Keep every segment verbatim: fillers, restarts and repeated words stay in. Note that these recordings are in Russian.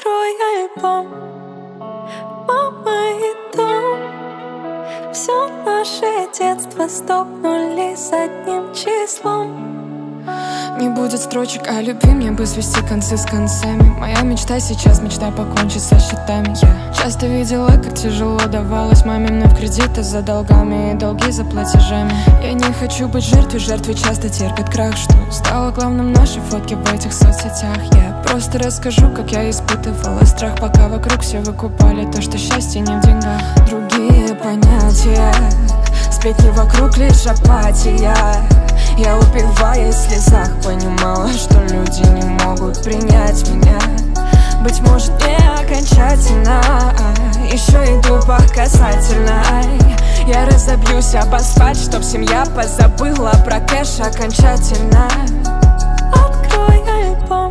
Открой альбом, мама и дом. Все наше детство стопнули с одним числом. Не будет строчек о любви, мне бы свести концы с концами. Моя мечта сейчас, мечта покончить со счетами. Я часто видела, как тяжело давалось маме мной в кредиты за долгами и долги за платежами. Я не хочу быть жертвой, жертвы часто терпят крах, что стало главным нашей фотки в этих соцсетях. Я просто расскажу, как я испытывала страх, пока вокруг все выкупали то, что счастье не в деньгах. Другие понятия, сплетни вокруг, лишь апатия. Я, упиваясь в слезах, понимала, что люди не могут принять меня. Быть может, не окончательно, а еще иду по касательной. Я разобьюсь об асфальт, чтоб семья позабыла про кэш окончательно. Открой альбом,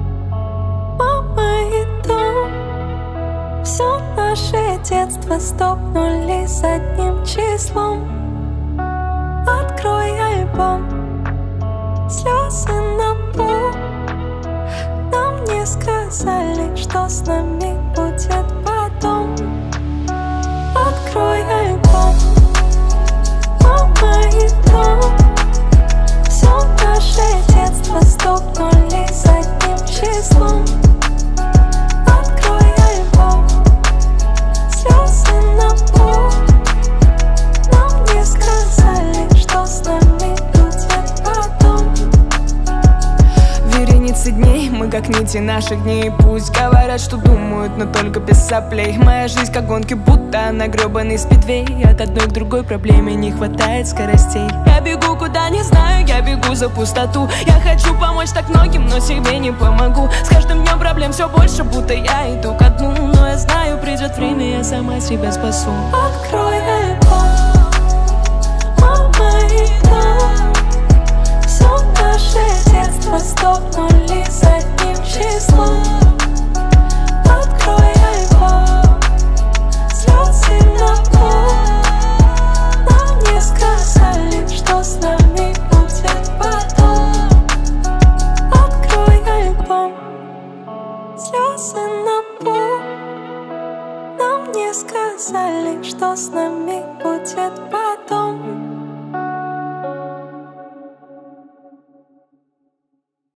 мама и дом. Все наше детство стопнули с одним числом. Открой альбом, слезы на пол. Нам не сказали, что с нами будет потом. Открой альбом, мама и дом. Все наше детство стопнули с одним числом. Открой альбом, слезы на пол. Нам не сказали, что с нами будет потом. Вереницы дней, мы как нити наших дней. Пусть говорят, что думают, но только без соплей. Моя жизнь как гонки, будто на гребаный спидвей. От одной к другой проблеме не хватает скоростей. Я бегу куда не знаю, я бегу за пустоту. Я хочу помочь так многим, но себе не помогу. С каждым днем проблем все больше, будто я иду ко дну. Но я знаю, придет время, я сама себя спасу. Открой альбом, мама и дом. Все наше детство стопнули с одним числом. Открой альбом, слезы на пол. Нам не сказали, что с нами будет потом. Открой альбом, слезы на пол. Нам не сказали, что с нами будет потом.